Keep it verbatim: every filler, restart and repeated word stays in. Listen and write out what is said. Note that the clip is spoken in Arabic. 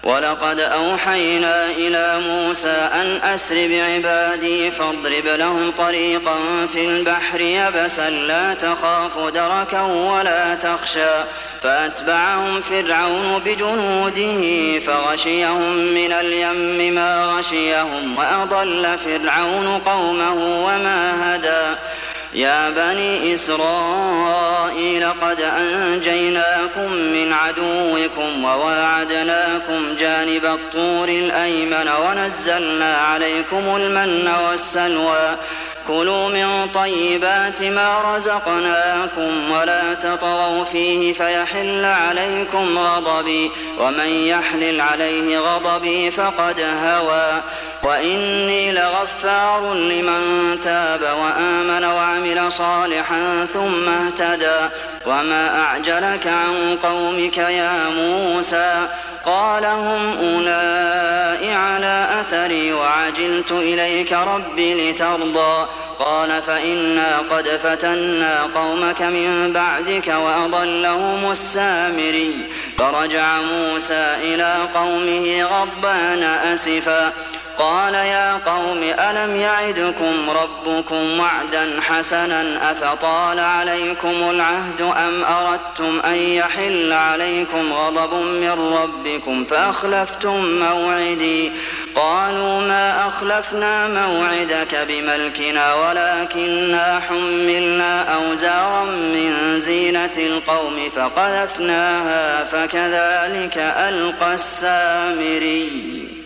ولقد أوحينا إلى موسى أن أسر بعبادي فاضرب لهم طريقا في البحر يبسا لا تخاف دركا ولا تخشى فأتبعهم فرعون بجنوده فغشيهم من اليم ما غشيهم وأضل فرعون قومه وما هدى يا بني إسرائيل قد أنجيناكم من عدوكم وواعدناكم جانب الطور الأيمن ونزلنا عليكم المن والسلوى كلوا من طيبات ما رزقناكم ولا تطغوا فيه فيحل عليكم غضبي ومن يحلل عليه غضبي فقد هوى وإني لغفار لمن تاب وآمن وعمل صالحا ثم اهتدى وما أعجلك عن قومك يا موسى قال هم أولئك على أثري وعجلت إليك ربي لترضى قال فإنا قد فتنا قومك من بعدك وأضلهم السامري فرجع موسى إلى قومه غضبان أسفا قال يا قوم ألم يعدكم ربكم وعدا حسنا أفطال عليكم العهد أم أردتم أن يحل عليكم غضب من ربكم فأخلفتم موعدي قالوا ما أخلفنا موعدك بملكنا ولكننا حملنا أوزارا من زينة القوم فقذفناها فكذلك ألقى السامري